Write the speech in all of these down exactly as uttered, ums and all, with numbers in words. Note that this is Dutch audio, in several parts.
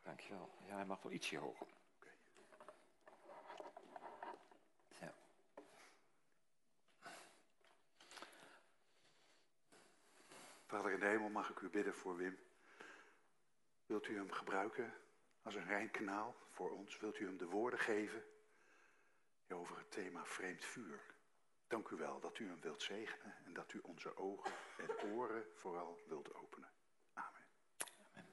Dankjewel. Ja, hij mag wel ietsje hoger. Okay. Ja. Vader in de hemel, mag ik u bidden voor Wim? Wilt u hem gebruiken als een rein kanaal voor ons? Wilt u hem de woorden geven over het thema vreemd vuur? Dank u wel dat u hem wilt zegenen en dat u onze ogen en oren vooral wilt openen. Amen. Amen.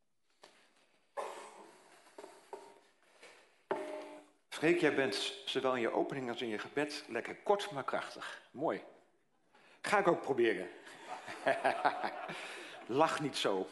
Freek, jij bent zowel in je opening als in je gebed lekker kort, maar krachtig. Mooi. Ga ik ook proberen. Lach niet zo.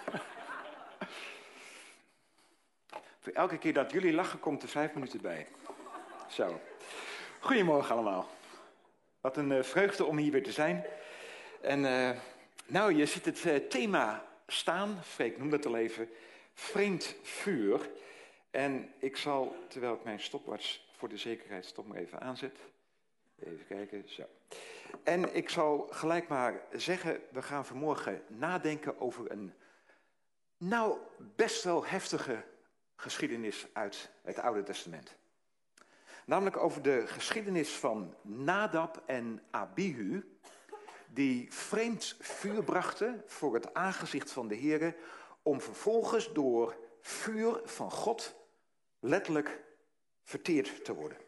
Voor elke keer dat jullie lachen, komt er vijf minuten bij. Zo. Goedemorgen allemaal. Wat een uh, vreugde om hier weer te zijn. En uh, nou, je ziet het uh, thema staan. Freek noemde het al even. Vreemd vuur. En ik zal, terwijl ik mijn stopwatch voor de zekerheid toch maar even aanzet. Even kijken, zo. En ik zal gelijk maar zeggen, we gaan vanmorgen nadenken over een, nou, best wel heftige geschiedenis uit het Oude Testament. Namelijk over de geschiedenis van Nadab en Abihu, die vreemd vuur brachten voor het aangezicht van de Heere, om vervolgens door vuur van God letterlijk verteerd te worden.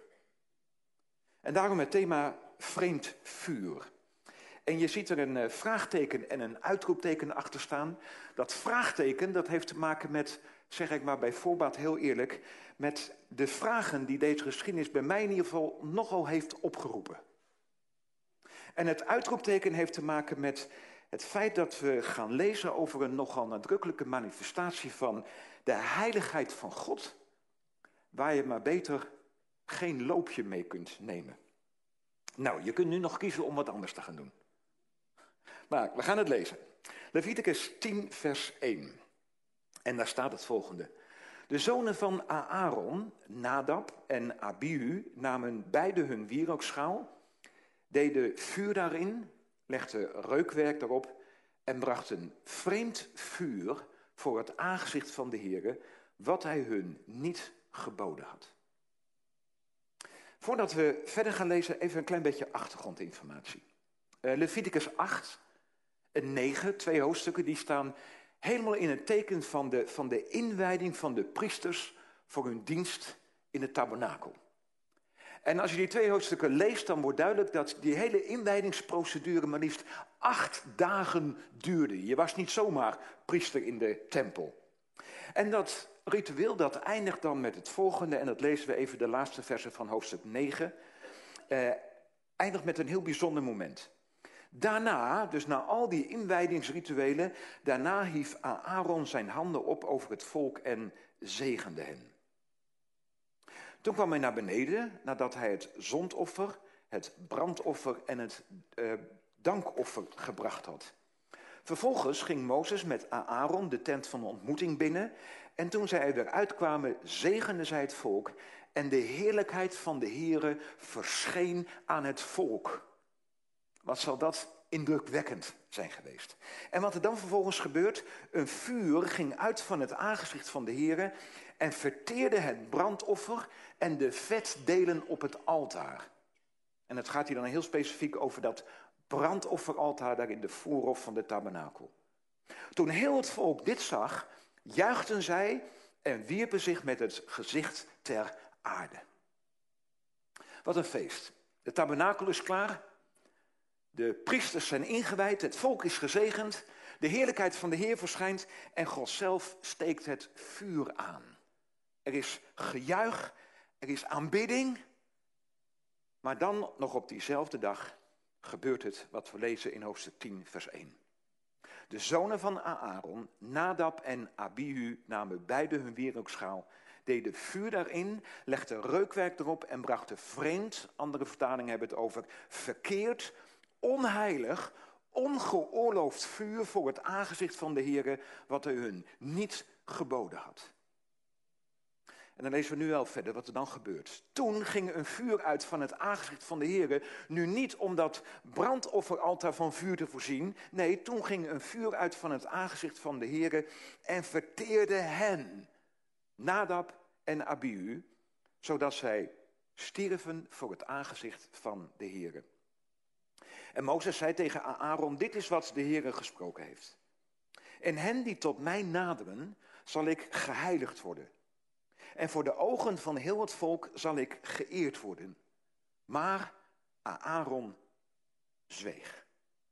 En daarom het thema vreemd vuur. En je ziet er een vraagteken en een uitroepteken achter staan. Dat vraagteken, dat heeft te maken met, zeg ik maar bij voorbaat heel eerlijk, met de vragen die deze geschiedenis bij mij in ieder geval nogal heeft opgeroepen. En het uitroepteken heeft te maken met het feit dat we gaan lezen over een nogal nadrukkelijke manifestatie van de heiligheid van God, waar je maar beter geen loopje mee kunt nemen. Nou, je kunt nu nog kiezen om wat anders te gaan doen. Maar we gaan het lezen. Leviticus tien, vers één. En daar staat het volgende. De zonen van Aaron, Nadab en Abihu, namen beide hun wierookschaal, deden vuur daarin, legden reukwerk daarop en brachten vreemd vuur voor het aangezicht van de Heere, wat hij hun niet geboden had. Voordat we verder gaan lezen, even een klein beetje achtergrondinformatie. Uh, Leviticus acht en negen, twee hoofdstukken, die staan helemaal in het teken van de, van de inwijding van de priesters voor hun dienst in het tabernakel. En als je die twee hoofdstukken leest, dan wordt duidelijk dat die hele inwijdingsprocedure maar liefst acht dagen duurde. Je was niet zomaar priester in de tempel. En dat ritueel dat eindigt dan met het volgende, en dat lezen we even de laatste versen van hoofdstuk negen, eh, eindigt met een heel bijzonder moment. Daarna, dus na al die inwijdingsrituelen, daarna hief Aaron zijn handen op over het volk en zegende hen. Toen kwam hij naar beneden, nadat hij het zondoffer, het brandoffer en het uh, dankoffer gebracht had. Vervolgens ging Mozes met Aaron de tent van de ontmoeting binnen, en toen zij er weer uitkwamen, zegende zij het volk, en de heerlijkheid van de Heere verscheen aan het volk. Wat zal dat indrukwekkend zijn geweest. En wat er dan vervolgens gebeurt, een vuur ging uit van het aangezicht van de Heere en verteerde het brandoffer en de vetdelen op het altaar. En het gaat hier dan heel specifiek over dat brandofferaltaar daar in de voorhof van de tabernakel. Toen heel het volk dit zag, juichten zij en wierpen zich met het gezicht ter aarde. Wat een feest. De tabernakel is klaar. De priesters zijn ingewijd, het volk is gezegend, de heerlijkheid van de Heer verschijnt en God zelf steekt het vuur aan. Er is gejuich, er is aanbidding, maar dan nog op diezelfde dag gebeurt het wat we lezen in hoofdstuk tien, vers één. De zonen van Aaron, Nadab en Abihu, namen beide hun wierookschaal, deden vuur daarin, legden reukwerk erop en brachten vreemd, andere vertalingen hebben het over, verkeerd, onheilig, ongeoorloofd vuur voor het aangezicht van de Heere, wat hij hun niet geboden had. En dan lezen we nu wel verder wat er dan gebeurt. Toen ging een vuur uit van het aangezicht van de Heere, nu niet om dat brandofferaltaar van vuur te voorzien. Nee, toen ging een vuur uit van het aangezicht van de Heere en verteerde hen. Nadab en Abihu, zodat zij stierven voor het aangezicht van de Heere. En Mozes zei tegen Aaron, dit is wat de Heere gesproken heeft. En hen die tot mij naderen, zal ik geheiligd worden. En voor de ogen van heel het volk zal ik geëerd worden. Maar Aaron zweeg.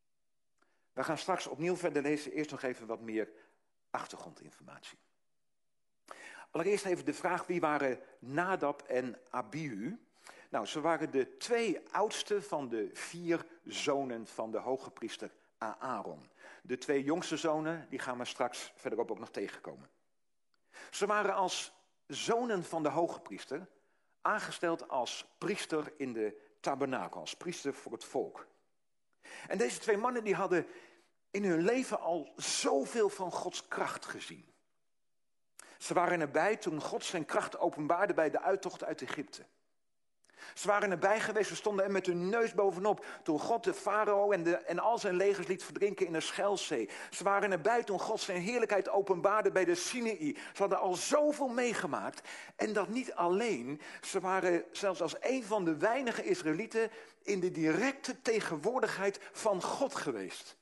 We gaan straks opnieuw verder lezen. Eerst nog even wat meer achtergrondinformatie. Allereerst even de vraag, wie waren Nadab en Abihu? Nou, ze waren de twee oudste van de vier zonen van de hoge priester Aaron. De twee jongste zonen, die gaan we straks verderop ook nog tegenkomen. Ze waren als zonen van de hoge priester aangesteld als priester in de tabernakel, als priester voor het volk. En deze twee mannen die hadden in hun leven al zoveel van Gods kracht gezien. Ze waren erbij toen God zijn kracht openbaarde bij de uittocht uit Egypte. Ze waren erbij geweest, ze stonden er met hun neus bovenop toen God de farao en, de, en al zijn legers liet verdrinken in de Schelzee. Ze waren erbij toen God zijn heerlijkheid openbaarde bij de Sinaï. Ze hadden al zoveel meegemaakt. En dat niet alleen, ze waren zelfs als een van de weinige Israëlieten in de directe tegenwoordigheid van God geweest.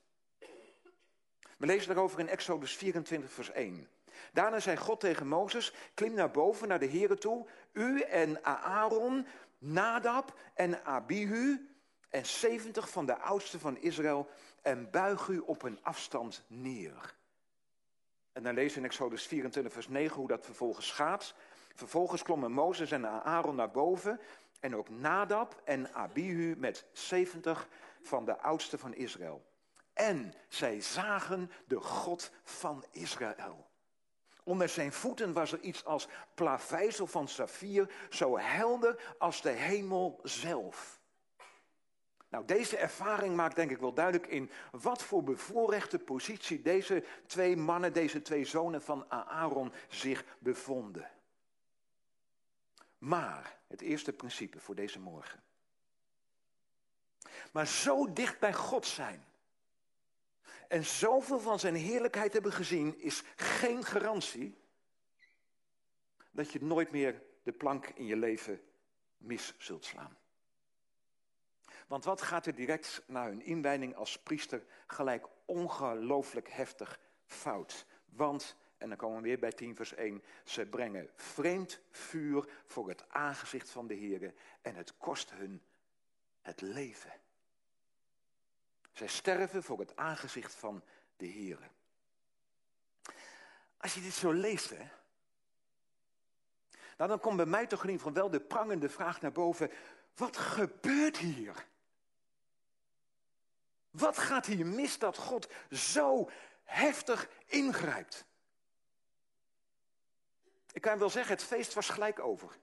We lezen daarover in Exodus vierentwintig vers één. Daarna zei God tegen Mozes, klim naar boven naar de Heere toe, u en Aaron, Nadab en Abihu en zeventig van de oudsten van Israël en buig u op een afstand neer. En dan lezen we in Exodus vierentwintig vers negen hoe dat vervolgens gaat. Vervolgens klommen Mozes en Aaron naar boven en ook Nadab en Abihu met zeventig van de oudsten van Israël. En zij zagen de God van Israël. Onder zijn voeten was er iets als plaveisel van saffier, zo helder als de hemel zelf. Nou, deze ervaring maakt denk ik wel duidelijk in wat voor bevoorrechte positie deze twee mannen, deze twee zonen van Aaron zich bevonden. Maar, het eerste principe voor deze morgen. Maar zo dicht bij God zijn en zoveel van zijn heerlijkheid hebben gezien, is geen garantie dat je nooit meer de plank in je leven mis zult slaan. Want wat gaat er direct na hun inwijding als priester gelijk ongelooflijk heftig fout? Want, en dan komen we weer bij tien vers één, ze brengen vreemd vuur voor het aangezicht van de Heere en het kost hun het leven. Zij sterven voor het aangezicht van de Heere. Als je dit zo leest, hè, nou dan komt bij mij toch in ieder geval wel de prangende vraag naar boven. Wat gebeurt hier? Wat gaat hier mis dat God zo heftig ingrijpt? Ik kan wel zeggen, het feest was gelijk over.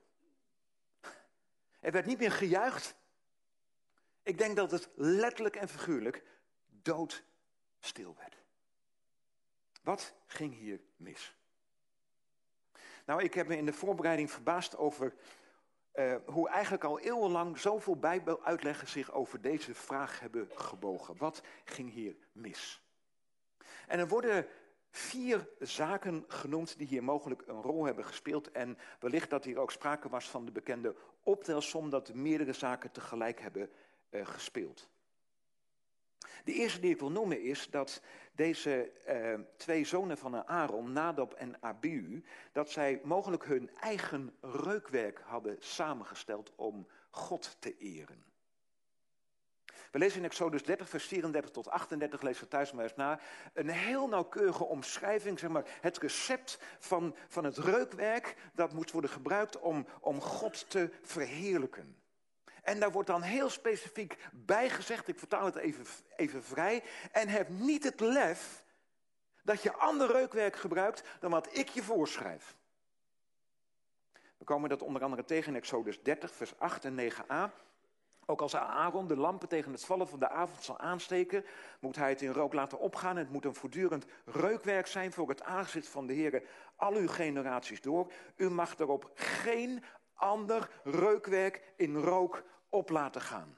Er werd niet meer gejuicht. Ik denk dat het letterlijk en figuurlijk doodstil werd. Wat ging hier mis? Nou, ik heb me in de voorbereiding verbaasd over uh, hoe eigenlijk al eeuwenlang zoveel Bijbeluitleggers zich over deze vraag hebben gebogen. Wat ging hier mis? En er worden vier zaken genoemd die hier mogelijk een rol hebben gespeeld. En wellicht dat hier ook sprake was van de bekende optelsom, dat meerdere zaken tegelijk hebben uh, gespeeld. De eerste die ik wil noemen is dat deze uh, twee zonen van Aaron, Nadab en Abihu, dat zij mogelijk hun eigen reukwerk hadden samengesteld om God te eren. We lezen in Exodus dertig, vers vierendertig tot achtendertig, lees het thuis maar eens na, een heel nauwkeurige omschrijving, zeg maar, het recept van, van het reukwerk dat moet worden gebruikt om, om God te verheerlijken. En daar wordt dan heel specifiek bij gezegd, ik vertaal het even, even vrij, en heb niet het lef dat je ander reukwerk gebruikt dan wat ik je voorschrijf. We komen dat onder andere tegen in Exodus dertig, vers acht en negen a. Ook als Aaron de lampen tegen het vallen van de avond zal aansteken, moet hij het in rook laten opgaan. Het moet een voortdurend reukwerk zijn voor het aangezicht van de Heere al uw generaties door. U mag daarop geen ander reukwerk in rook op laten gaan.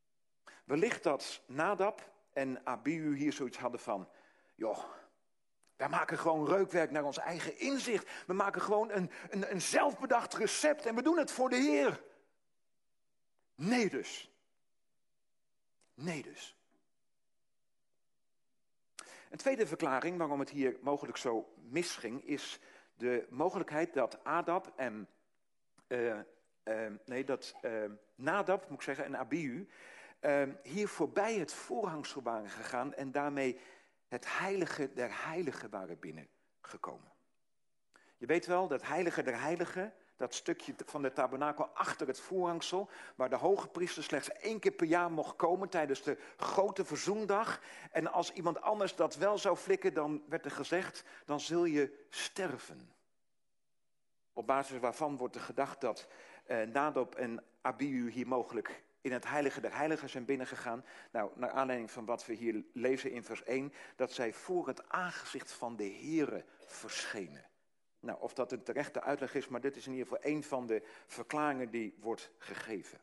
Wellicht dat Nadab en Abihu hier zoiets hadden van, joh, Wij maken gewoon reukwerk naar ons eigen inzicht. We maken gewoon een, een, een zelfbedacht recept en we doen het voor de Heer. Nee dus. Nee dus. Een tweede verklaring waarom het hier mogelijk zo misging is de mogelijkheid dat Adab en uh, uh, nee, dat uh, Nadab, moet ik zeggen, en Abihu uh, hier voorbij het voorhangsel waren gegaan en daarmee het heilige der heiligen waren binnengekomen. Je weet wel, dat heilige der heiligen, dat stukje van de tabernakel achter het voorhangsel, waar de hoge priester slechts één keer per jaar mocht komen tijdens de grote verzoendag. En als iemand anders dat wel zou flikken, dan werd er gezegd, dan zul je sterven. Op basis waarvan wordt er gedacht dat eh, Nadab en Abihu hier mogelijk in het heilige der heiligen zijn binnengegaan. Nou, naar aanleiding van wat we hier lezen in vers één, dat zij voor het aangezicht van de Heere verschenen. Nou, of dat een terechte uitleg is, maar dit is in ieder geval een van de verklaringen die wordt gegeven.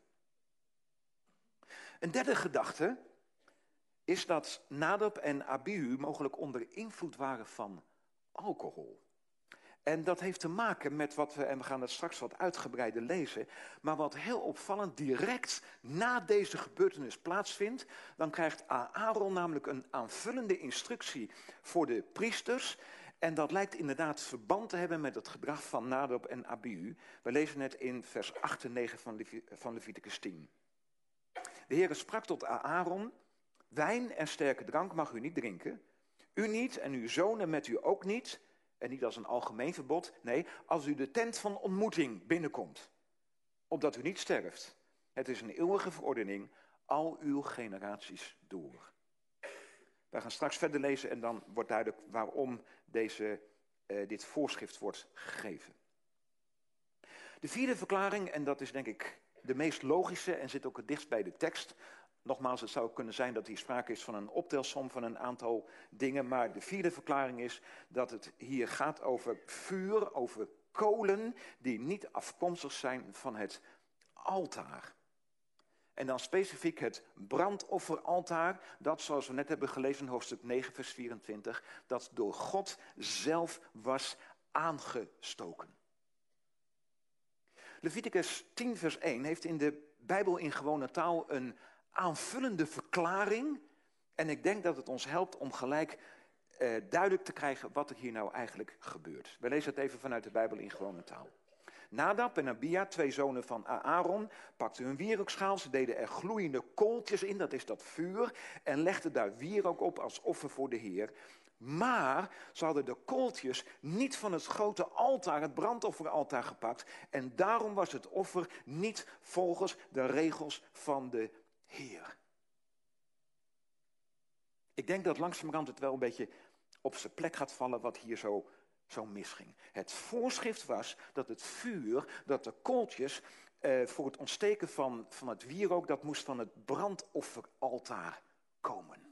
Een derde gedachte is dat Nadab en Abihu mogelijk onder invloed waren van alcohol. En dat heeft te maken met wat we, en we gaan dat straks wat uitgebreider lezen, maar wat heel opvallend direct na deze gebeurtenis plaatsvindt, dan krijgt Aaron namelijk een aanvullende instructie voor de priesters. En dat lijkt inderdaad verband te hebben met het gedrag van Nadab en Abihu. We lezen het in vers acht en negen van, Levi- van Leviticus tien. De Heere sprak tot Aaron: wijn en sterke drank mag u niet drinken. U niet en uw zonen met u ook niet. En niet als een algemeen verbod. Nee, als u de tent van ontmoeting binnenkomt. Opdat u niet sterft. Het is een eeuwige verordening, al uw generaties door. We gaan straks verder lezen en dan wordt duidelijk waarom deze, uh, dit voorschrift wordt gegeven. De vierde verklaring, en dat is denk ik de meest logische en zit ook het dichtst bij de tekst. Nogmaals, het zou kunnen zijn dat hier sprake is van een optelsom van een aantal dingen. Maar de vierde verklaring is dat het hier gaat over vuur, over kolen die niet afkomstig zijn van het altaar. En dan specifiek het brandofferaltaar, dat zoals we net hebben gelezen in hoofdstuk negen vers vierentwintig, dat door God zelf was aangestoken. Leviticus tien vers één heeft in de Bijbel in gewone taal een aanvullende verklaring. En ik denk dat het ons helpt om gelijk eh, duidelijk te krijgen wat er hier nou eigenlijk gebeurt. We lezen het even vanuit de Bijbel in gewone taal. Nadab en Abihu, twee zonen van Aaron, pakten hun wierookschaal. Ze deden er gloeiende kooltjes in, dat is dat vuur, en legden daar wierook op als offer voor de Heer. Maar ze hadden de kooltjes niet van het grote altaar, het brandofferaltaar, gepakt. En daarom was het offer niet volgens de regels van de Heer. Ik denk dat langzamerhand het wel een beetje op zijn plek gaat vallen wat hier zo, zo misging. Het voorschrift was dat het vuur, dat de kooltjes eh, voor het ontsteken van, van het wierook, dat moest van het brandofferaltaar komen.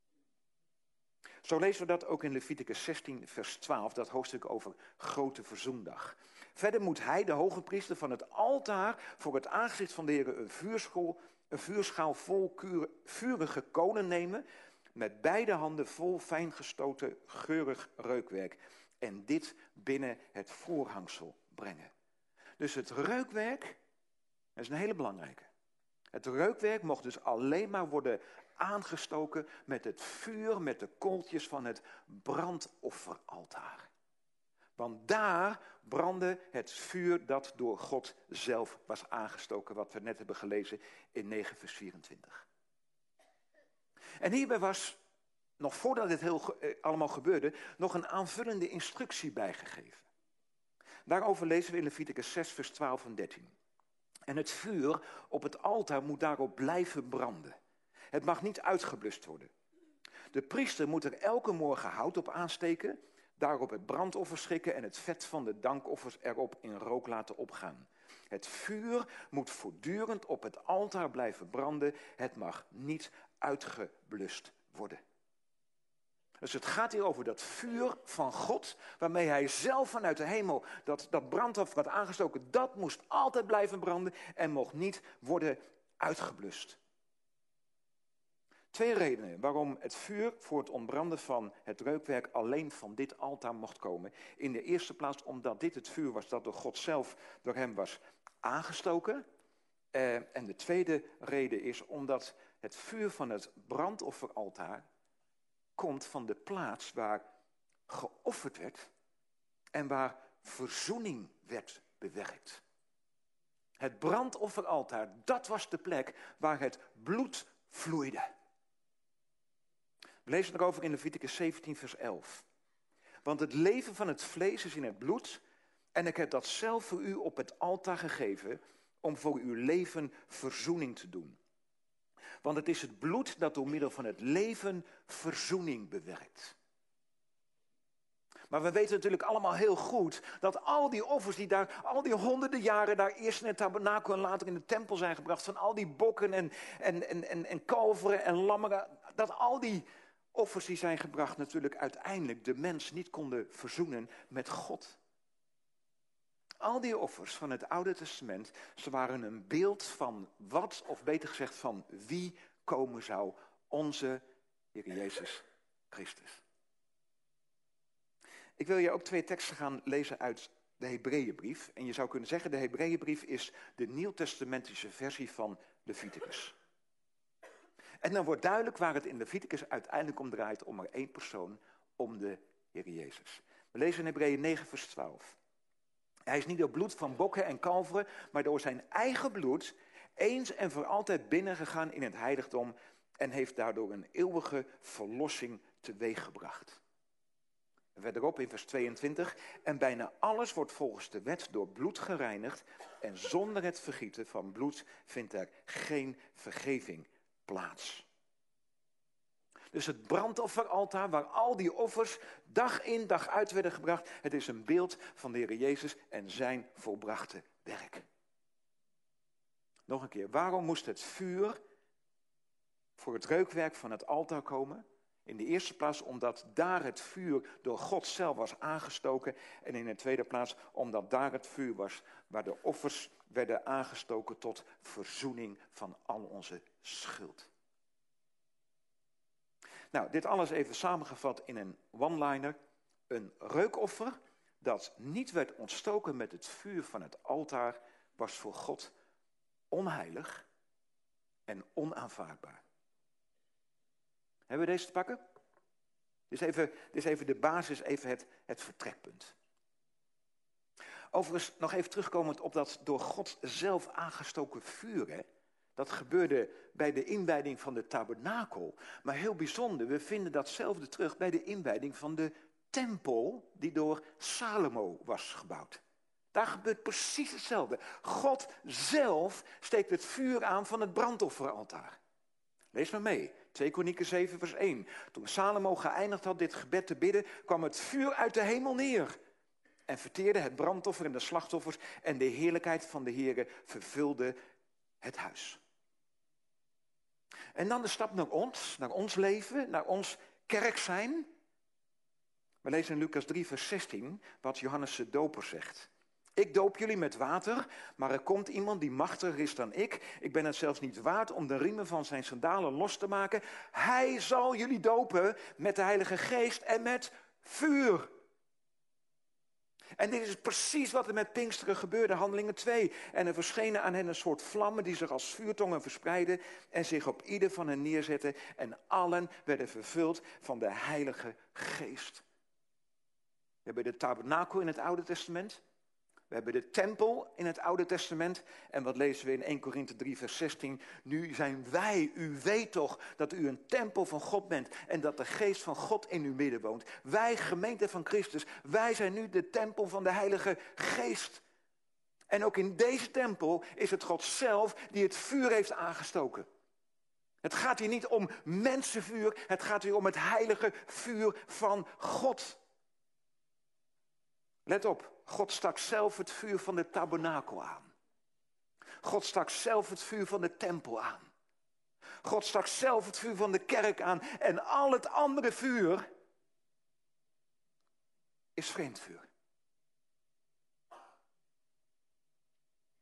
Zo lezen we dat ook in Leviticus zestien vers twaalf, dat hoofdstuk over grote verzoendag. Verder moet hij, de hoge priester, van het altaar voor het aangezicht van de Heer een vuurschaal, een vuurschaal vol vurige kolen nemen, met beide handen vol fijn gestoten geurig reukwerk. En dit binnen het voorhangsel brengen. Dus het reukwerk, dat is een hele belangrijke. Het reukwerk mocht dus alleen maar worden aangestoken met het vuur, met de kooltjes van het brandofferaltaar. Want daar brandde het vuur dat door God zelf was aangestoken, wat we net hebben gelezen in negen vers vierentwintig. En hierbij was, nog voordat dit heel, eh, allemaal gebeurde, nog een aanvullende instructie bijgegeven. Daarover lezen we in Leviticus zes vers twaalf en dertien. En het vuur op het altaar moet daarop blijven branden. Het mag niet uitgeblust worden. De priester moet er elke morgen hout op aansteken, daarop het brandoffer schikken en het vet van de dankoffers erop in rook laten opgaan. Het vuur moet voortdurend op het altaar blijven branden. Het mag niet uitgeblust worden. Dus het gaat hier over dat vuur van God, waarmee hij zelf vanuit de hemel dat, dat brandoffer had aangestoken. Dat moest altijd blijven branden en mocht niet worden uitgeblust. Twee redenen waarom het vuur voor het ontbranden van het reukwerk alleen van dit altaar mocht komen. In de eerste plaats omdat dit het vuur was dat door God zelf door hem was aangestoken. Uh, en de tweede reden is omdat het vuur van het brandofferaltaar komt van de plaats waar geofferd werd en waar verzoening werd bewerkt. Het brandofferaltaar, dat was de plek waar het bloed vloeide. We lezen erover in Leviticus zeventien vers elf. Want het leven van het vlees is in het bloed en ik heb dat zelf voor u op het altaar gegeven om voor uw leven verzoening te doen. Want het is het bloed dat door middel van het leven verzoening bewerkt. Maar we weten natuurlijk allemaal heel goed dat al die offers die daar, al die honderden jaren daar eerst in het tabernakel en later in de tempel zijn gebracht, van al die bokken en, en, en, en, en kalveren en lammeren, dat al die offers die zijn gebracht natuurlijk uiteindelijk de mens niet konden verzoenen met God. Al die offers van het Oude Testament, ze waren een beeld van wat, of beter gezegd van wie komen zou, onze Heer Jezus Christus. Ik wil je ook twee teksten gaan lezen uit de Hebreeënbrief. En je zou kunnen zeggen, de Hebreeënbrief is de nieuwtestamentische versie van Leviticus. En dan wordt duidelijk waar het in Leviticus uiteindelijk om draait, om maar één persoon, om de Heer Jezus. We lezen in Hebreeën negen vers twaalf. Hij is niet door bloed van bokken en kalveren, maar door zijn eigen bloed eens en voor altijd binnengegaan in het heiligdom en heeft daardoor een eeuwige verlossing teweeggebracht. Verderop in vers tweeëntwintig. En bijna alles wordt volgens de wet door bloed gereinigd en zonder het vergieten van bloed vindt er geen vergeving plaats. Dus het brandofferaltaar waar al die offers dag in dag uit werden gebracht, het is een beeld van de Heer Jezus en zijn volbrachte werk. Nog een keer, waarom moest het vuur voor het reukwerk van het altaar komen? In de eerste plaats omdat daar het vuur door God zelf was aangestoken. En in de tweede plaats omdat daar het vuur was waar de offers werden aangestoken tot verzoening van al onze schuld. Nou, dit alles even samengevat in een one-liner. Een reukoffer dat niet werd ontstoken met het vuur van het altaar was voor God onheilig en onaanvaardbaar. Hebben we deze te pakken? Dit is even, dit is even de basis, even het, het vertrekpunt. Overigens nog even terugkomend op dat door God zelf aangestoken vuur. Hè? Dat gebeurde bij de inwijding van de tabernakel. Maar heel bijzonder, we vinden datzelfde terug bij de inwijding van de tempel die door Salomo was gebouwd. Daar gebeurt precies hetzelfde. God zelf steekt het vuur aan van het brandofferaltaar. Lees maar mee, twee Kronieken zeven vers één. Toen Salomo geëindigd had dit gebed te bidden, kwam het vuur uit de hemel neer. En verteerde het brandoffer en de slachtoffers en de heerlijkheid van de Heere vervulde het huis. En dan de stap naar ons, naar ons leven, naar ons kerk zijn. We lezen in Lucas drie vers zestien wat Johannes de Doper zegt. Ik doop jullie met water, maar er komt iemand die machtiger is dan ik. Ik ben het zelfs niet waard om de riemen van zijn sandalen los te maken. Hij zal jullie dopen met de Heilige Geest en met vuur. En dit is precies wat er met Pinksteren gebeurde, Handelingen twee. En er verschenen aan hen een soort vlammen die zich als vuurtongen verspreidden en zich op ieder van hen neerzetten. En allen werden vervuld van de Heilige Geest. We hebben de tabernakel in het Oude Testament. We hebben de tempel in het Oude Testament. En wat lezen we in eerste Korinthe drie vers zestien? Nu zijn wij, u weet toch dat u een tempel van God bent en dat de geest van God in uw midden woont. Wij, gemeente van Christus, wij zijn nu de tempel van de Heilige Geest. En ook in deze tempel is het God zelf die het vuur heeft aangestoken. Het gaat hier niet om mensenvuur, het gaat hier om het heilige vuur van God. Let op. God stak zelf het vuur van de tabernakel aan. God stak zelf het vuur van de tempel aan. God stak zelf het vuur van de kerk aan. En al het andere vuur is vreemd vuur.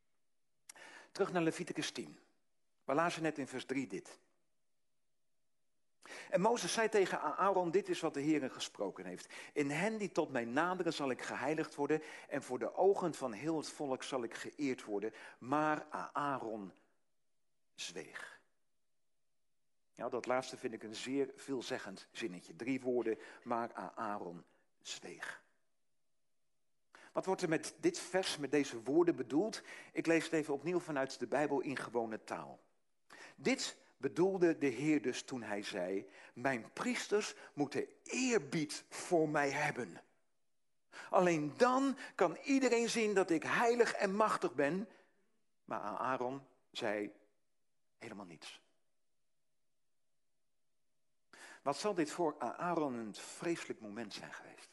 Terug naar Leviticus tien. We lazen net in vers drie dit. En Mozes zei tegen Aaron, dit is wat de Heer gesproken heeft. In hen die tot mij naderen zal ik geheiligd worden en voor de ogen van heel het volk zal ik geëerd worden. Maar Aaron zweeg. Ja, dat laatste vind ik een zeer veelzeggend zinnetje. Drie woorden, maar Aaron zweeg. Wat wordt er met dit vers, met deze woorden bedoeld? Ik lees het even opnieuw vanuit de Bijbel in gewone taal. Dit bedoelde de Heer dus toen hij zei, mijn priesters moeten eerbied voor mij hebben. Alleen dan kan iedereen zien dat ik heilig en machtig ben. Maar Aaron zei helemaal niets. Wat zal dit voor Aaron een vreselijk moment zijn geweest?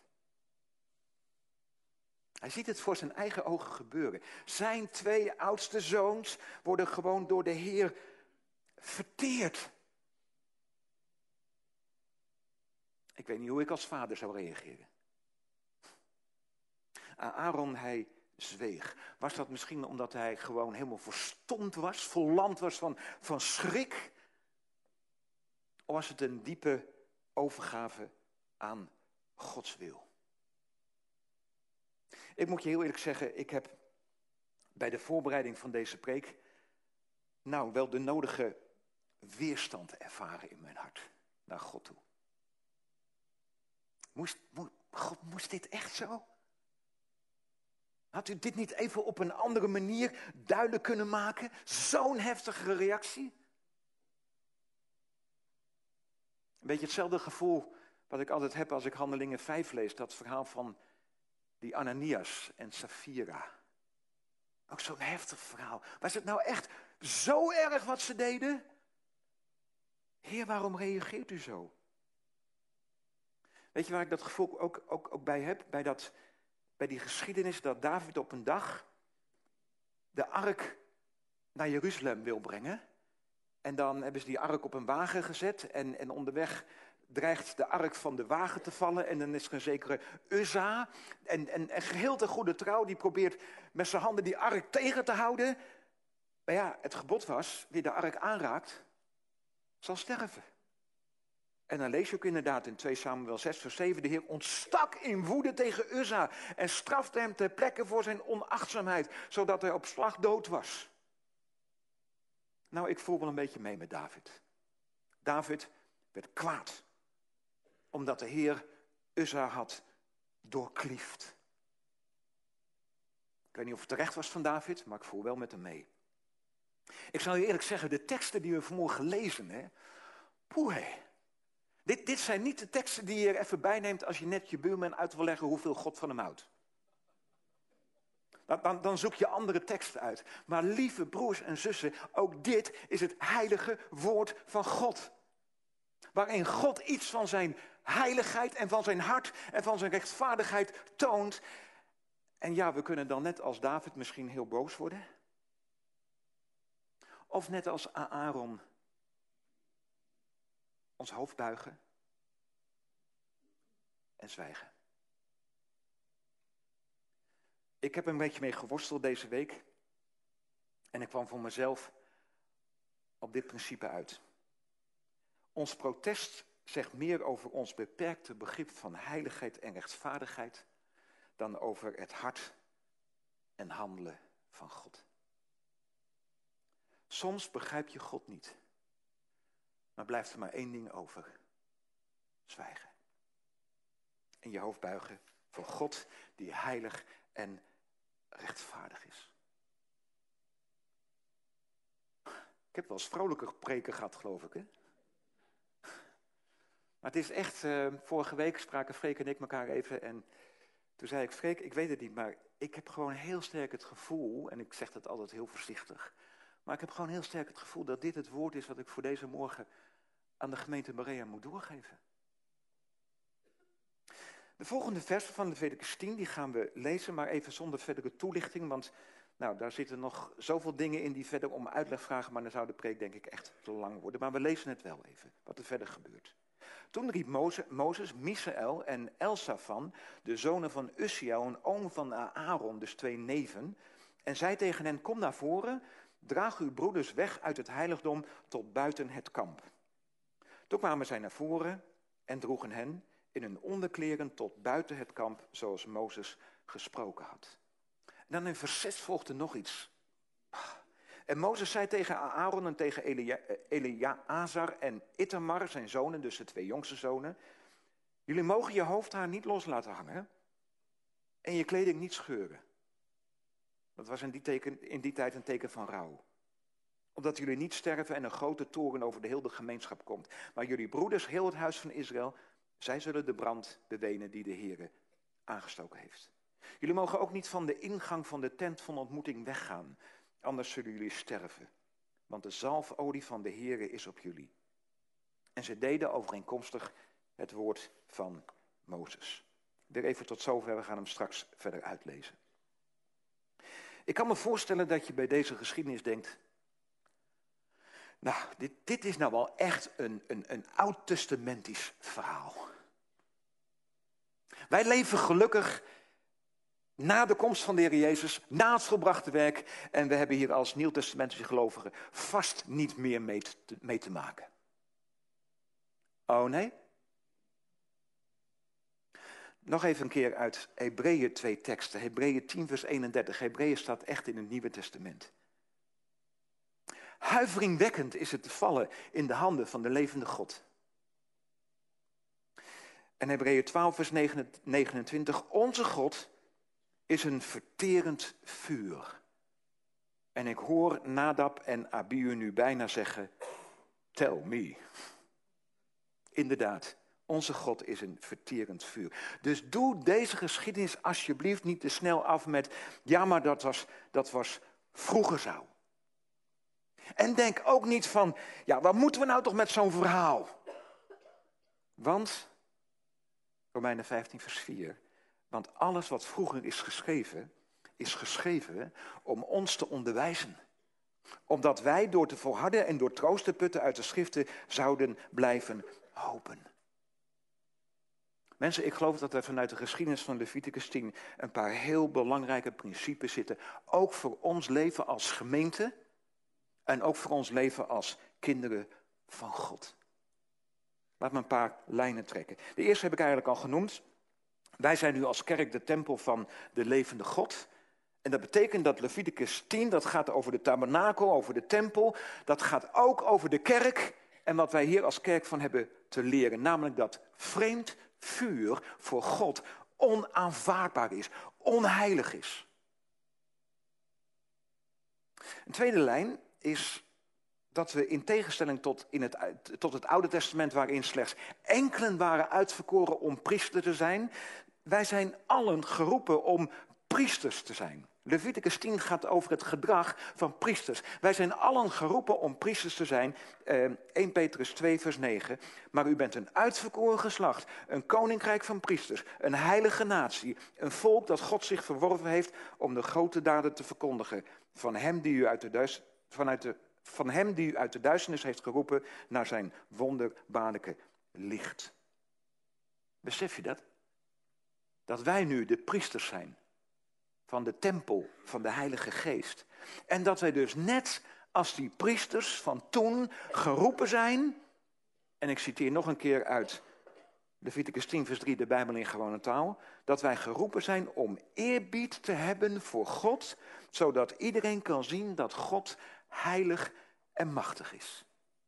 Hij ziet het voor zijn eigen ogen gebeuren. Zijn twee oudste zoons worden gewoon door de Heer verteerd. Ik weet niet hoe ik als vader zou reageren. Aaron, hij zweeg. Was dat misschien omdat hij gewoon helemaal verstomd was, verlamd was van, van schrik? Of was het een diepe overgave aan Gods wil? Ik moet je heel eerlijk zeggen, ik heb bij de voorbereiding van deze preek nou wel de nodige weerstand ervaren in mijn hart naar God toe. Moest, mo- God, moest dit echt zo? Had u dit niet even op een andere manier duidelijk kunnen maken? Zo'n heftige reactie? Een beetje hetzelfde gevoel wat ik altijd heb als ik Handelingen vijf lees. Dat verhaal van die Ananias en Safira. Ook zo'n heftig verhaal. Was het nou echt zo erg wat ze deden? Heer, waarom reageert u zo? Weet je waar ik dat gevoel ook, ook, ook bij heb? Bij, dat, bij die geschiedenis dat David op een dag de ark naar Jeruzalem wil brengen. En dan hebben ze die ark op een wagen gezet. En, en onderweg dreigt de ark van de wagen te vallen. En dan is er een zekere Uzza. En, en, en geheel ten goede trouw, die probeert met zijn handen die ark tegen te houden. Maar ja, het gebod was, wie de ark aanraakt, zal sterven. En dan lees je ook inderdaad in twee Samuel zes vers zeven. De Heer ontstak in woede tegen Uzza. En strafte hem ter plekke voor zijn onachtzaamheid. Zodat hij op slag dood was. Nou, ik voel wel een beetje mee met David. David werd kwaad. Omdat de Heer Uzza had doorkliefd. Ik weet niet of het terecht was van David, maar ik voel wel met hem mee. Ik zal je eerlijk zeggen, de teksten die we vanmorgen lezen, hè. Poeh, hé. Dit, dit zijn niet de teksten die je er even bij neemt als je net je buurman uit wil leggen hoeveel God van hem houdt. Dan, dan, dan zoek je andere teksten uit. Maar lieve broers en zussen, ook dit is het heilige woord van God. Waarin God iets van zijn heiligheid en van zijn hart en van zijn rechtvaardigheid toont. En ja, we kunnen dan net als David misschien heel boos worden. Of net als Aaron ons hoofd buigen en zwijgen. Ik heb er een beetje mee geworsteld deze week. En ik kwam voor mezelf op dit principe uit. Ons protest zegt meer over ons beperkte begrip van heiligheid en rechtvaardigheid dan over het hart en handelen van God. Soms begrijp je God niet. Maar blijft er maar één ding over. Zwijgen. En je hoofd buigen voor God die heilig en rechtvaardig is. Ik heb wel eens vrolijker preken gehad, geloof ik, hè? Maar het is echt, uh, vorige week spraken Freek en ik elkaar even en toen zei ik, Freek, ik weet het niet, maar ik heb gewoon heel sterk het gevoel, en ik zeg dat altijd heel voorzichtig, maar ik heb gewoon heel sterk het gevoel dat dit het woord is wat ik voor deze morgen aan de gemeente Berea moet doorgeven. De volgende versen van Leviticus tien, die gaan we lezen, maar even zonder verdere toelichting, want nou, daar zitten nog zoveel dingen in die verder om uitleg vragen, maar dan zou de preek denk ik echt te lang worden. Maar we lezen het wel even, wat er verder gebeurt. Toen riep Mozes, Misaël en Elsafan, de zonen van Uziel, een oom van Aaron, dus twee neven, en zei tegen hen, kom naar voren, draag uw broeders weg uit het heiligdom tot buiten het kamp. Toen kwamen zij naar voren en droegen hen in hun onderkleren tot buiten het kamp, zoals Mozes gesproken had. En dan in vers zes volgde nog iets. En Mozes zei tegen Aaron en tegen Elia, Eleazar en Ithamar, zijn zonen, dus de twee jongste zonen: jullie mogen je hoofdhaar niet los laten hangen en je kleding niet scheuren. Dat was in die, teken, in die tijd een teken van rouw. Opdat jullie niet sterven en een grote toorn over de hele gemeenschap komt. Maar jullie broeders, heel het huis van Israël, zij zullen de brand bewenen die de Heere aangestoken heeft. Jullie mogen ook niet van de ingang van de tent van ontmoeting weggaan. Anders zullen jullie sterven. Want de zalfolie van de Heere is op jullie. En ze deden overeenkomstig het woord van Mozes. Weer even tot zover, we gaan hem straks verder uitlezen. Ik kan me voorstellen dat je bij deze geschiedenis denkt: nou, dit, dit is nou wel echt een, een, een oud-testamentisch verhaal. Wij leven gelukkig na de komst van de Heer Jezus, na het volbrachte werk. En we hebben hier als nieuwtestamentische gelovigen vast niet meer mee te, mee te maken. Oh nee? Nog even een keer uit Hebreeën twee teksten. Hebreeën tien vers eenendertig. Hebreeën staat echt in het Nieuwe Testament. Huiveringwekkend is het te vallen in de handen van de levende God. En Hebreeën twaalf vers negenentwintig. Onze God is een verterend vuur. En ik hoor Nadab en Abihu nu bijna zeggen: tell me. Inderdaad, onze God is een verterend vuur. Dus doe deze geschiedenis alsjeblieft niet te snel af met: ja, maar dat was, dat was vroeger zo. En denk ook niet van: ja, wat moeten we nou toch met zo'n verhaal? Want, Romeinen vijftien vers vier, want alles wat vroeger is geschreven, is geschreven om ons te onderwijzen. Opdat wij door te volharden en door troost te putten uit de schriften zouden blijven hopen. Mensen, ik geloof dat er vanuit de geschiedenis van Leviticus tien een paar heel belangrijke principes zitten. Ook voor ons leven als gemeente en ook voor ons leven als kinderen van God. Laat me een paar lijnen trekken. De eerste heb ik eigenlijk al genoemd. Wij zijn nu als kerk de tempel van de levende God. En dat betekent dat Leviticus tien, dat gaat over de tabernakel, over de tempel. Dat gaat ook over de kerk. En wat wij hier als kerk van hebben te leren. Namelijk dat vreemd vuur voor God onaanvaardbaar is, onheilig is. Een tweede lijn is dat we in tegenstelling tot, in het, tot het Oude Testament, waarin slechts enkelen waren uitverkoren om priester te zijn, wij zijn allen geroepen om priesters te zijn. Leviticus tien gaat over het gedrag van priesters. Wij zijn allen geroepen om priesters te zijn. Eh, eerste Petrus twee vers negen. Maar u bent een uitverkoren geslacht, een koninkrijk van priesters, een heilige natie, een volk dat God zich verworven heeft om de grote daden te verkondigen van hem die u uit de, duis, vanuit de, van hem die u uit de duisternis heeft geroepen naar zijn wonderbaarlijke licht. Besef je dat? Dat wij nu de priesters zijn van de tempel van de Heilige Geest. En dat wij dus net als die priesters van toen geroepen zijn. En ik citeer nog een keer uit Leviticus tien vers drie, de Bijbel in gewone taal. Dat wij geroepen zijn om eerbied te hebben voor God. Zodat iedereen kan zien dat God heilig en machtig is.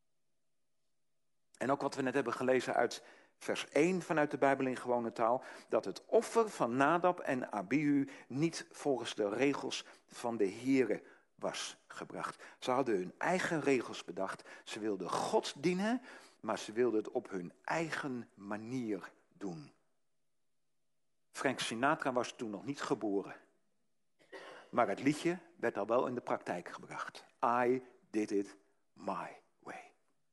En ook wat we net hebben gelezen uit vers één vanuit de Bijbel in gewone taal, dat het offer van Nadab en Abihu niet volgens de regels van de Heere was gebracht. Ze hadden hun eigen regels bedacht. Ze wilden God dienen, maar ze wilden het op hun eigen manier doen. Frank Sinatra was toen nog niet geboren. Maar het liedje werd al wel in de praktijk gebracht. I did it my way.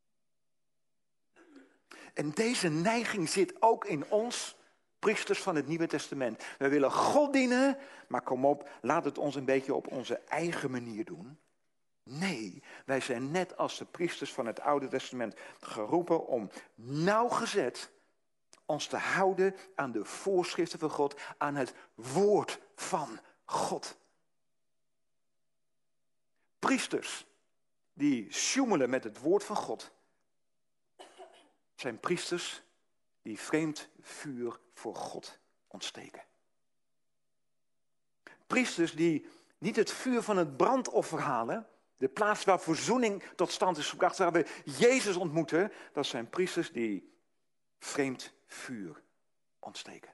En deze neiging zit ook in ons, priesters van het Nieuwe Testament. We willen God dienen, maar kom op, laat het ons een beetje op onze eigen manier doen. Nee, wij zijn net als de priesters van het Oude Testament geroepen om nauwgezet ons te houden aan de voorschriften van God, aan het woord van God. Priesters die sjoemelen met het woord van God, zijn priesters die vreemd vuur voor God ontsteken. Priesters die niet het vuur van het brandoffer halen, de plaats waar verzoening tot stand is gebracht, waar we Jezus ontmoeten, dat zijn priesters die vreemd vuur ontsteken.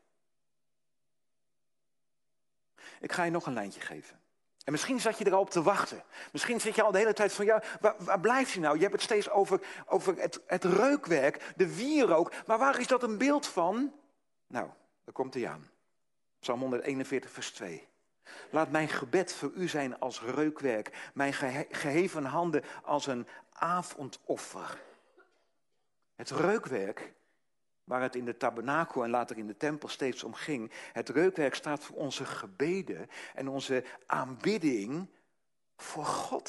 Ik ga je nog een lijntje geven. En misschien zat je er al op te wachten. Misschien zit je al de hele tijd van, ja, waar, waar blijft hij nou? Je hebt het steeds over, over het, het reukwerk, de wierook. Maar waar is dat een beeld van? Nou, daar komt hij aan. Psalm honderdeenenveertig, vers twee. Laat mijn gebed voor u zijn als reukwerk, mijn gehe- geheven handen als een avondoffer. Het reukwerk, waar het in de tabernakel en later in de tempel steeds om ging. Het reukwerk staat voor onze gebeden en onze aanbidding voor God.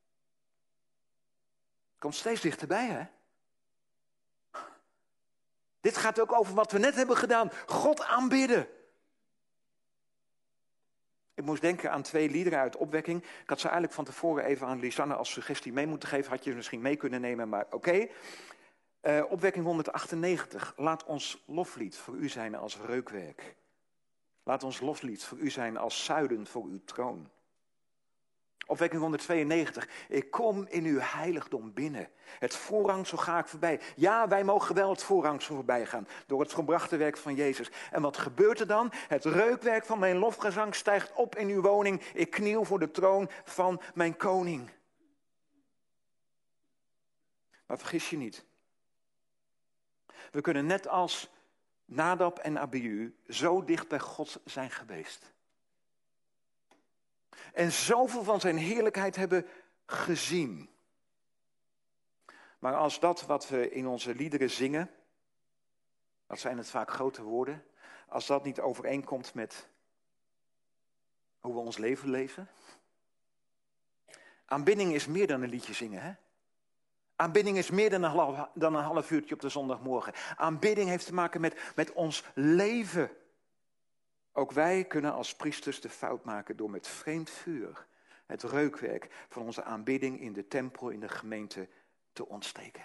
Het komt steeds dichterbij, hè? Dit gaat ook over wat we net hebben gedaan. God aanbidden. Ik moest denken aan twee liederen uit Opwekking. Ik had ze eigenlijk van tevoren even aan Lisanne als suggestie mee moeten geven. Had je ze misschien mee kunnen nemen, maar oké. Okay. Uh, opwekking honderdachtennegentig. Laat ons loflied voor u zijn als reukwerk. Laat ons loflied voor u zijn als zuiden voor uw troon. Opwekking honderdtweeënnegentig. Ik kom in uw heiligdom binnen. Het voorhangsel ga ik voorbij. Ja, wij mogen wel het voorhangsel voorbij gaan. Door het volbrachte werk van Jezus. En wat gebeurt er dan? Het reukwerk van mijn lofgezang stijgt op in uw woning. Ik kniel voor de troon van mijn koning. Maar vergis je niet. We kunnen net als Nadab en Abihu zo dicht bij God zijn geweest. En zoveel van zijn heerlijkheid hebben gezien. Maar als dat wat we in onze liederen zingen, wat zijn het vaak grote woorden, als dat niet overeenkomt met hoe we ons leven leven. Aanbidding is meer dan een liedje zingen, hè? Aanbidding is meer dan een, half, dan een half uurtje op de zondagmorgen. Aanbidding heeft te maken met, met ons leven. Ook wij kunnen als priesters de fout maken door met vreemd vuur het reukwerk van onze aanbidding in de tempel, in de gemeente te ontsteken.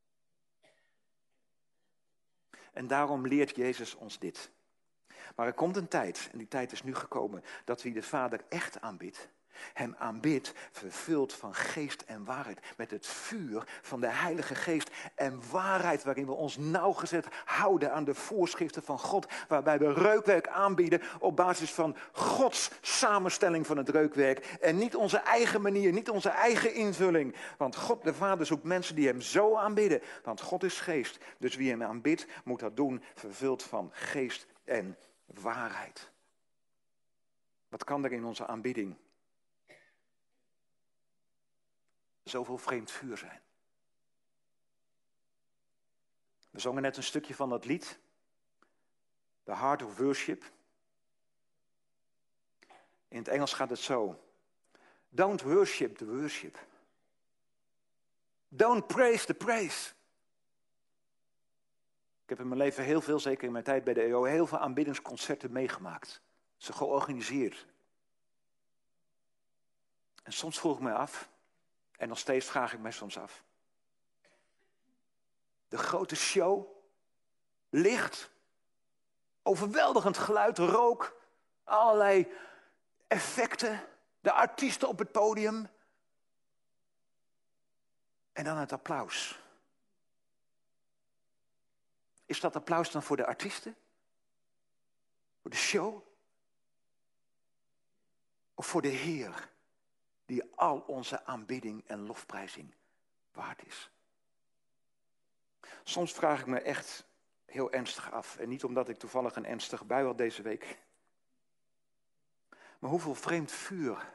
En daarom leert Jezus ons dit. Maar er komt een tijd, en die tijd is nu gekomen, dat wie de Vader echt aanbidt, hem aanbidt, vervuld van geest en waarheid. Met het vuur van de Heilige Geest en waarheid waarin we ons nauwgezet houden aan de voorschriften van God. Waarbij we reukwerk aanbieden op basis van Gods samenstelling van het reukwerk. En niet onze eigen manier, niet onze eigen invulling. Want God de Vader zoekt mensen die hem zo aanbidden. Want God is geest. Dus wie hem aanbidt moet dat doen vervuld van geest en waarheid. Wat kan er in onze aanbidding zoveel vreemd vuur zijn? We zongen net een stukje van dat lied. The Heart of Worship. In het Engels gaat het zo. Don't worship the worship. Don't praise the praise. Ik heb in mijn leven heel veel, zeker in mijn tijd bij de E O, heel veel aanbiddingsconcerten meegemaakt. Ze georganiseerd. En soms vroeg ik me af, en nog steeds vraag ik mij soms af. De grote show, licht, overweldigend geluid, rook, allerlei effecten, de artiesten op het podium. En dan het applaus. Is dat applaus dan voor de artiesten? Voor de show? Of voor de Heer, die al onze aanbidding en lofprijzing waard is? Soms vraag ik me echt heel ernstig af. En niet omdat ik toevallig een ernstige bui had deze week. Maar hoeveel vreemd vuur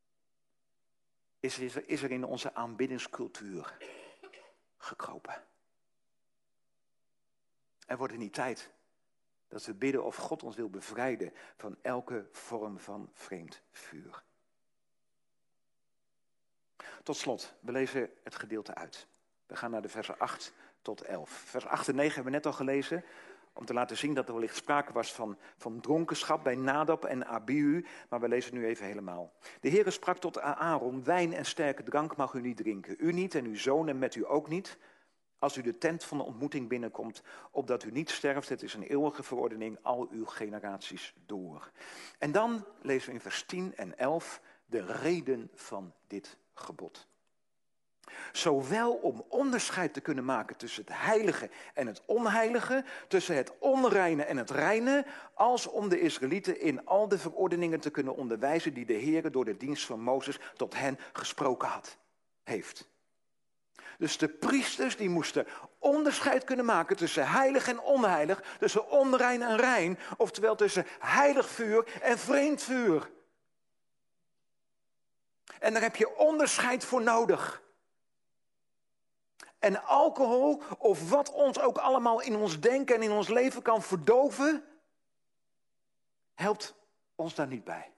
is er, is er in onze aanbiddingscultuur gekropen? En wordt het niet tijd dat we bidden of God ons wil bevrijden van elke vorm van vreemd vuur? Tot slot, we lezen het gedeelte uit. We gaan naar de versen acht tot elf. Vers acht en negen hebben we net al gelezen, om te laten zien dat er wellicht sprake was van, van dronkenschap bij Nadab en Abihu, maar we lezen het nu even helemaal. De Heere sprak tot Aaron, wijn en sterke drank mag u niet drinken. U niet en uw zoon en met u ook niet. als u de tent van de ontmoeting binnenkomt, opdat u niet sterft. Het is een eeuwige verordening, al uw generaties door. En dan lezen we in vers tien en elf de reden van dit gebod. Zowel om onderscheid te kunnen maken tussen het heilige en het onheilige, tussen het onreine en het reine, als om de Israëlieten in al de verordeningen te kunnen onderwijzen die de Heere door de dienst van Mozes tot hen gesproken had, heeft. Dus de priesters die moesten onderscheid kunnen maken tussen heilig en onheilig, tussen onrein en rein, oftewel tussen heilig vuur en vreemd vuur. En daar heb je onderscheid voor nodig. En alcohol, of wat ons ook allemaal in ons denken en in ons leven kan verdoven, helpt ons daar niet bij.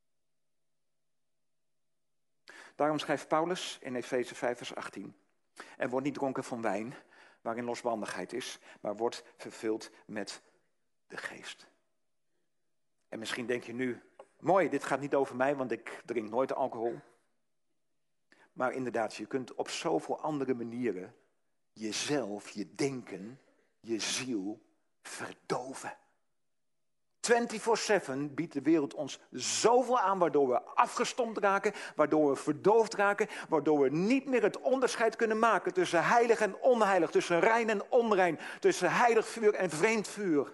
Daarom schrijft Paulus in Efeze vijf vers achttien. En wordt niet dronken van wijn, waarin losbandigheid is, maar wordt vervuld met de geest. En misschien denk je nu, mooi, dit gaat niet over mij, want ik drink nooit alcohol. Maar inderdaad, je kunt op zoveel andere manieren jezelf, je denken, je ziel verdoven. vierentwintig zeven biedt de wereld ons zoveel aan, waardoor we afgestompt raken, waardoor we verdoofd raken, waardoor we niet meer het onderscheid kunnen maken tussen heilig en onheilig, tussen rein en onrein, tussen heilig vuur en vreemd vuur.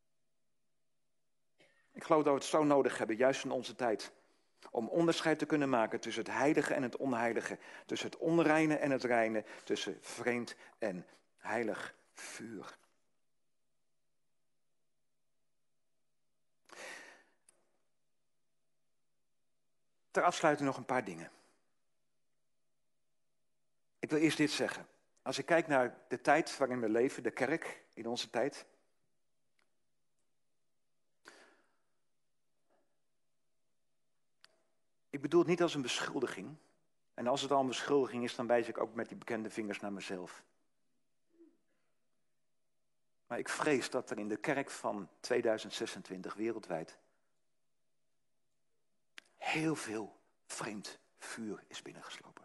Ik geloof dat we het zo nodig hebben, juist in onze tijd, om onderscheid te kunnen maken tussen het heilige en het onheilige, tussen het onreine en het reine, tussen vreemd en heilig vuur. Ter afsluiting nog een paar dingen. Ik wil eerst dit zeggen. Als ik kijk naar de tijd waarin we leven, de kerk in onze tijd. Ik bedoel het niet als een beschuldiging. En als het al een beschuldiging is, dan wijs ik ook met die bekende vingers naar mezelf. Maar ik vrees dat er in de kerk van tweeduizend zesentwintig wereldwijd heel veel vreemd vuur is binnengeslopen.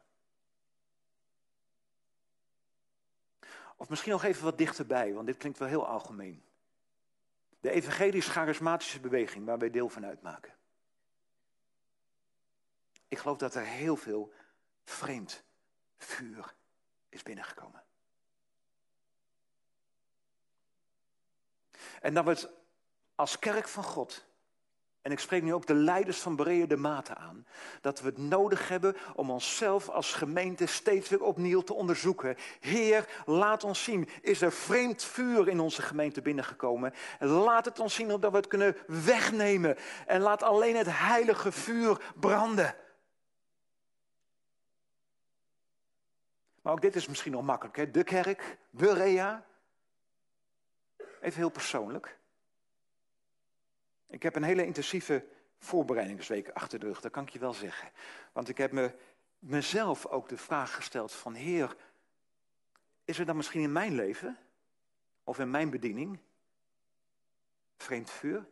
Of misschien nog even wat dichterbij, want dit klinkt wel heel algemeen. De evangelisch-charismatische beweging waar wij deel van uitmaken. Ik geloof dat er heel veel vreemd vuur is binnengekomen. En dat we het als kerk van God, en ik spreek nu ook de leiders van Berea de Maten aan, dat we het nodig hebben om onszelf als gemeente steeds weer opnieuw te onderzoeken. Heer, laat ons zien, is er vreemd vuur in onze gemeente binnengekomen? En laat het ons zien dat we het kunnen wegnemen. En laat alleen het heilige vuur branden. Maar ook dit is misschien nog makkelijk, hè? De kerk, Berea. Even heel persoonlijk. Ik heb een hele intensieve voorbereidingsweek achter de rug, dat kan ik je wel zeggen. Want ik heb me, mezelf ook de vraag gesteld van, Heer, is er dan misschien in mijn leven, of in mijn bediening, vreemd vuur?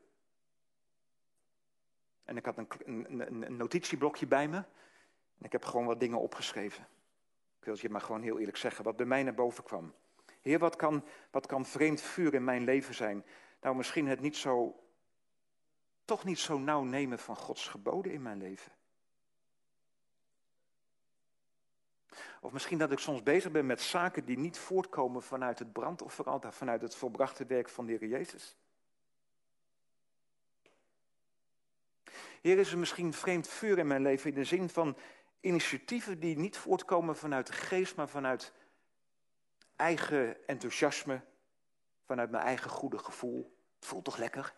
En ik had een, een, een notitieblokje bij me, en ik heb gewoon wat dingen opgeschreven. Ik wil het je maar gewoon heel eerlijk zeggen, wat bij mij naar boven kwam. Heer, wat kan, wat kan vreemd vuur in mijn leven zijn? Nou, misschien het niet zo, toch niet zo nauw nemen van Gods geboden in mijn leven. Of misschien dat ik soms bezig ben met zaken die niet voortkomen vanuit het brandoffer, altijd vanuit het volbrachte werk van de Heer Jezus. Heer, is er misschien vreemd vuur in mijn leven in de zin van initiatieven die niet voortkomen vanuit de geest, maar vanuit eigen enthousiasme, vanuit mijn eigen goede gevoel. Het voelt toch lekker?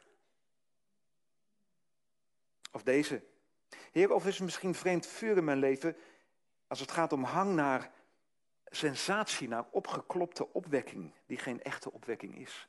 Of deze. Heer, of is er misschien vreemd vuur in mijn leven als het gaat om hang naar sensatie, naar opgeklopte opwekking, die geen echte opwekking is.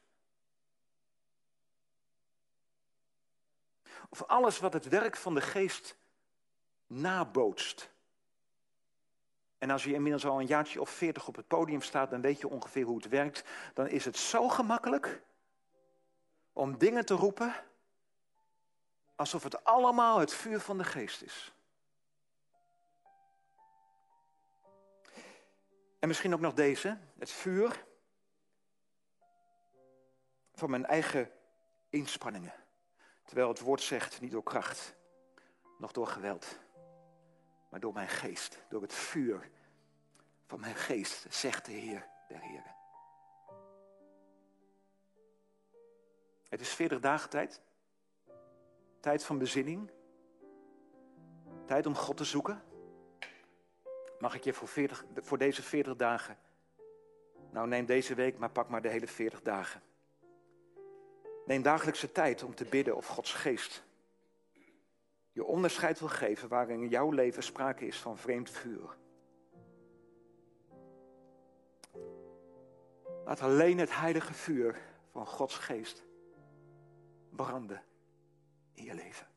Of alles wat het werk van de geest nabootst. En als je inmiddels al een jaartje of veertig op het podium staat, dan weet je ongeveer hoe het werkt. Dan is het zo gemakkelijk om dingen te roepen alsof het allemaal het vuur van de geest is. En misschien ook nog deze, het vuur van mijn eigen inspanningen. Terwijl het woord zegt, niet door kracht, nog door geweld, maar door mijn geest, door het vuur van mijn geest, zegt de Heer der Heren. Het is veertig dagen tijd. Tijd van bezinning. Tijd om God te zoeken. Mag ik je voor, veertig, voor deze veertig dagen... Nou, neem deze week, maar pak maar de hele veertig dagen. Neem dagelijkse tijd om te bidden of Gods geest je onderscheid wil geven waarin in jouw leven sprake is van vreemd vuur. Laat alleen het heilige vuur van Gods geest branden in je leven.